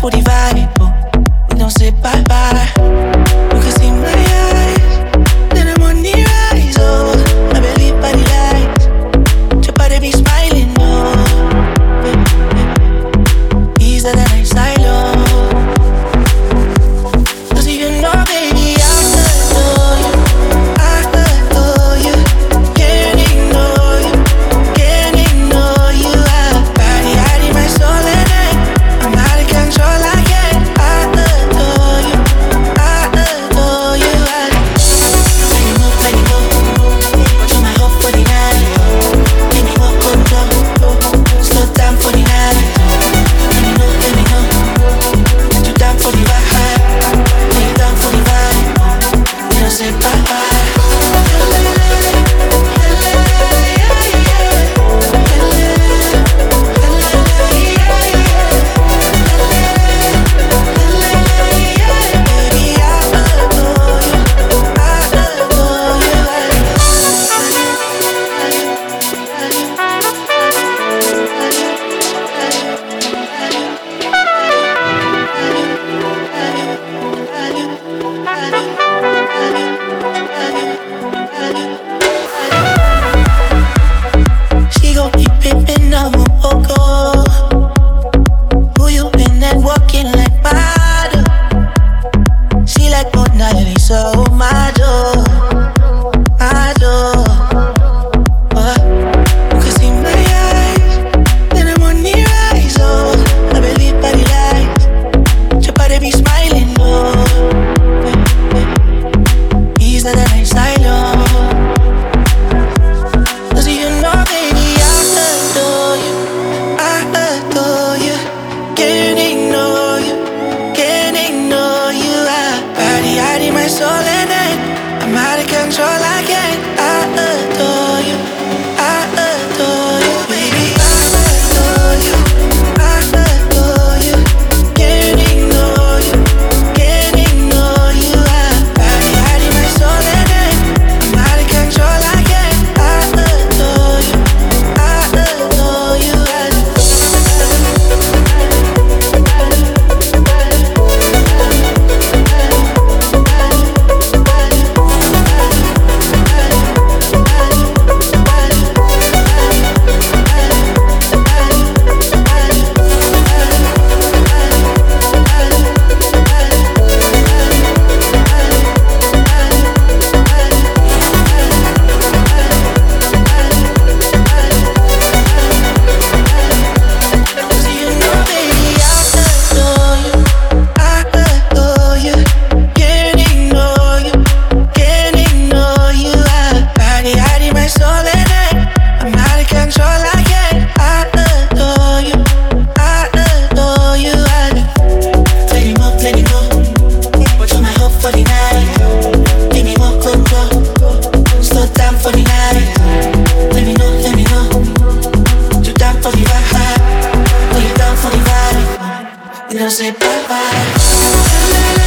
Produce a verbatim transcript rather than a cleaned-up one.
for the vibe, oh. We don't say bye bye. You can see my eyes, then I'm on the rise, oh. I believe by the light, your body be smiling, oh. Easier than I silo. Cause you know, baby, I adore you, I adore you. Can't ignore you, can't ignore you. I body hiding my soul in it. I'm out of control, I can't. I adore you, I adore you. I when you move, when you move, you're my hope for the night. Make me walk on top, slow down for the night. Let me know, let me know, you down for the vibe, you down for the vibe. We don't say bye bye. She gon' keep pimpin' up a poco. Who you been networking like model? She like Mona Lisa, oh my door, my door. Uh, you can see my eyes, then I'm on the rise, oh. I believe by the light, your body be smiling, oh. Easier than I silo. Cause you know, baby, I adore you, I adore you. Can't ignore you, can't ignore you. I body hiding my soul in it. I'm out of control, I can't. I adore you, I adore you, baby. I adore you, I adore you. Can't ignore you, can't ignore you. I body hiding my soul in it. I'm out of control, I can't. I adore you, I adore you. I say bye bye.